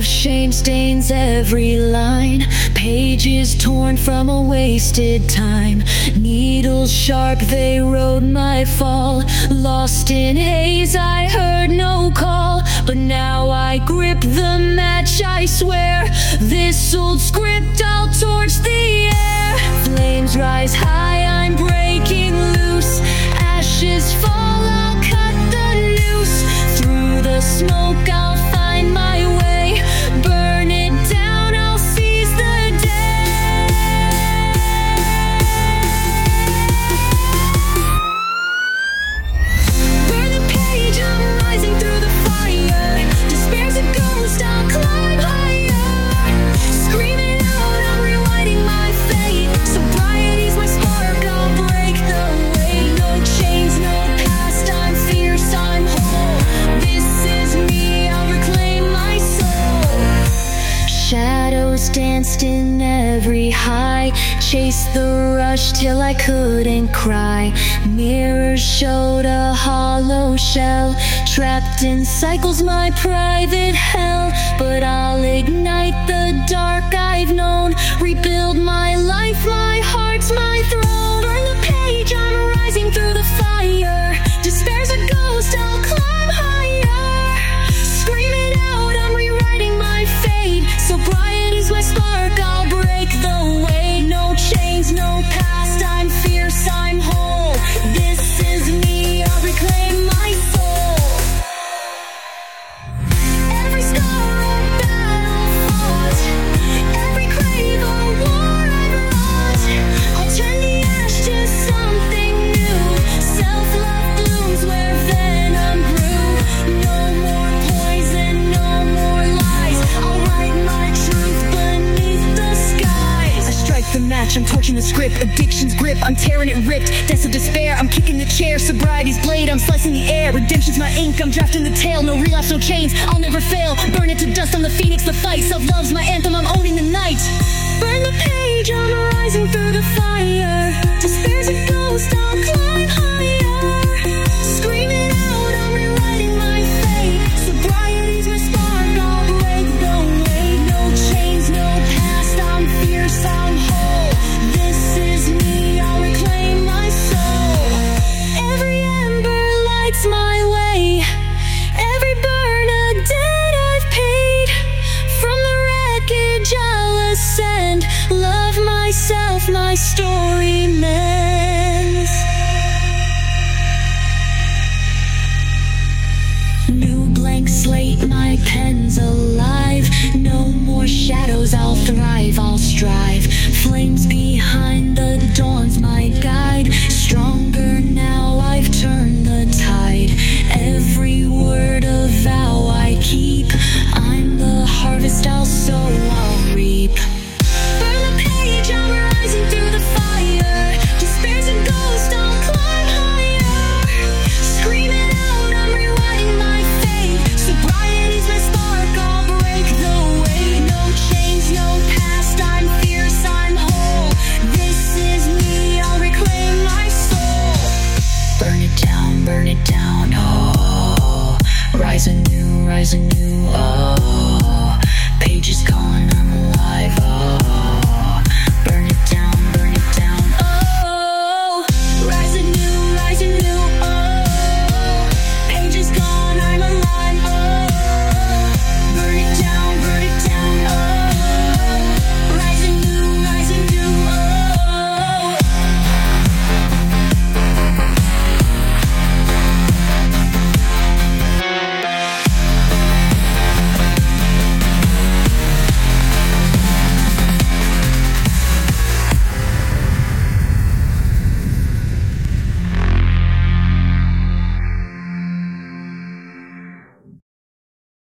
of shame stains every line. Pages torn from a wasted time. Needles sharp, they wrote my fall. Lost in haze, I heard no call. But now I grip the match, I swear. This old script, I'll torch the air. Flames rise high, I'm breaking loose. Ashes fall, I'll cut the noose. Through the smoke, I'll find my way. Burn it down, I'll seize the day. Burn the page, I'm rising through the fire. Despair's a ghost, I'll climb higher. Screaming out, I'm rewriting my fate. Sobriety's my spark, I'll break the weight. No chains, no past, I'm fierce, I'm whole. This is me, I'll reclaim my soul. Shadows danced in every high. Chased the rush till I couldn't cry. Mirrors showed a hollow shell. Trapped in cycles, my private hell. But I'll ignite the dark I've known. Rebuild my life, my heart's my throne. Burn the page, I'm rising through the fire. Despair's a ghost, I'll climb higher. Scream it out, I'm rewriting my fate. Sobriety's my spark, I'll break the weight. No chains, no past, I'm fierce, I'm whole. This is me, I'll reclaim my soul. Every scar a battle fought, every grave a war I've wrought. I'll turn the ash to something new. Self-love blooms where venom grew. No more poison, no more lies. I'll write my truth beneath the skies. I strike the match, I'm torching the script. Addiction's grip, I'm tearing it ripped. Deaths of despair, I'm kicking the chair. Sobriety's blade, I'm slicing the air. Redemption's my ink, I'm drafting the tale. No relapse, no chains, I'll never fail. Burn it to dust, I'm the phoenix, the fight. Self-love's my anthem, I'm owning the night. Burn the page, I'm rising through the fire.